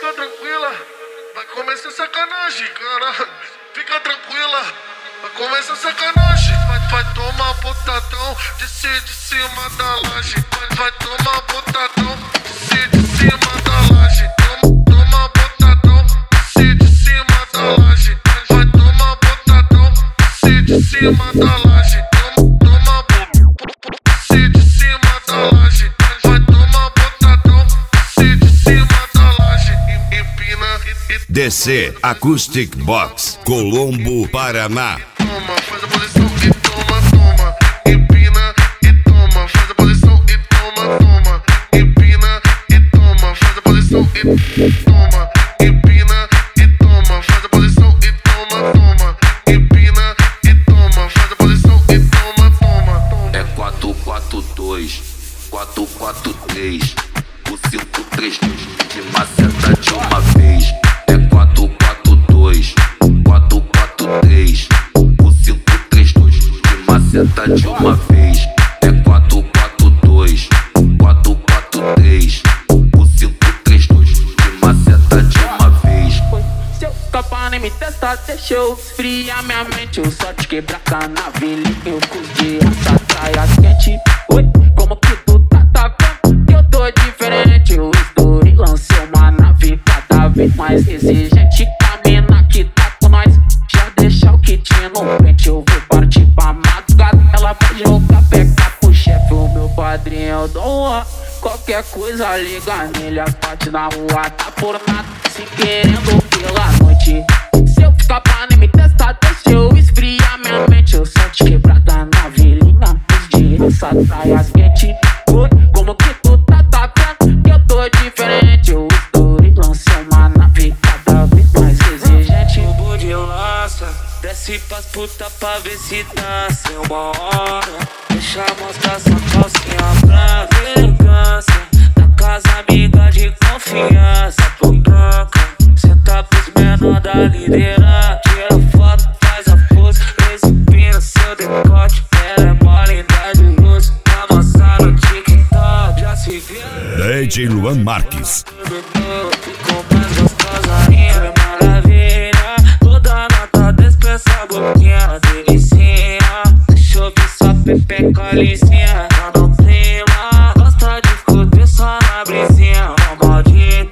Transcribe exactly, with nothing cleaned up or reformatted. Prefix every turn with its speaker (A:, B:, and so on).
A: fica tranquila, vai começar sacanagem, cara. Fica tranquila, vai começar sacanagem. Vai, vai tomar botadão de, de cima da laje. Vai, vai tomar botadão de, de cima da laje. Toma, toma botadão de, de cima da laje. Vai tomar botadão de, de cima da laje. Toma, toma de, de cima da laje. Vai tomar botadão de, de cima da laje. Empina e
B: D C Acoustic Box, Colombo, Paraná.
A: toma, faz a posição e toma, toma. Empina e toma, faz a posição e toma, toma. Empina e toma, faz a posição e toma. Empina e toma, faz a posição e toma, toma. Empina e toma, faz a posição e toma, toma.
C: É quatro quatro dois, quatro quatro três, o cinco três dois, de maceta de uma vez. É quatro quatro dois, quatro quatro três, o cinco três dois, de maceta de uma vez. É quatro quatro dois, quatro quatro três, o cinco três dois, de maceta de uma vez.
D: Se eu escapar nem me testar, deixa eu esfriar minha mente. Eu só te quebrar a navilha, eu curto de raça, traias quente. Oi, como que tu tá atacando? Que eu tô diferente. Eu estourei, lancei uma nave cada vez mais exigente. Camina que tá com nós, já deixa o kit no pente. Eu vou partir pra madrugada, ela vai jogar peca pro chefe. O meu padrinho é o Dom Juan. Qualquer coisa liga nele, as partes na rua tá por nada, se querendo pela noite. Se eu ficar pra nem me testar, deixa eu esfriar minha mente. Eu só te quebrada na vilinha, os de raça, traias quente. Oi, como que tu tá atacando? Que eu tô diferente. Eu estourei, lancei uma nave cada vez mais exigente.
E: O bonde lança, desce pras puta pra ver se dança. É uma hora, deixa mostrar sua calcinha pra elegância. Na casa amiga de confiança, pro branca. Senta pros menor da liderança. Tira foto, faz a pose, exibindo seu decote. Ela é mó linda de luz, tá mostrando no TikTok. Já se viu?
B: D J Luan Marques.
E: Ficou mais gostosa ainda, é maravilha. Toda nota despensa, boquinha, delicinha. Deixa eu ver sua pepeca lisinha. Dando prima, gosta de fuder só na brisinha. Uma maldita,